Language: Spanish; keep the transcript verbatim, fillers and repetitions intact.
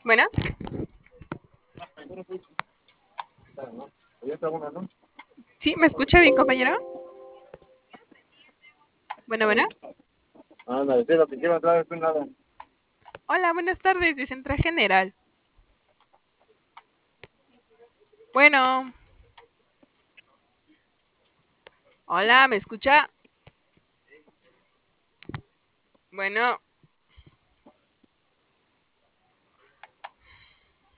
Bueno, sí, ¿me escucha bien, compañero? Bueno, bueno. Ándale, sí, lo que quiero entrar es nada. Hola, buenas tardes, de Central General. Bueno, hola, ¿me escucha? Bueno,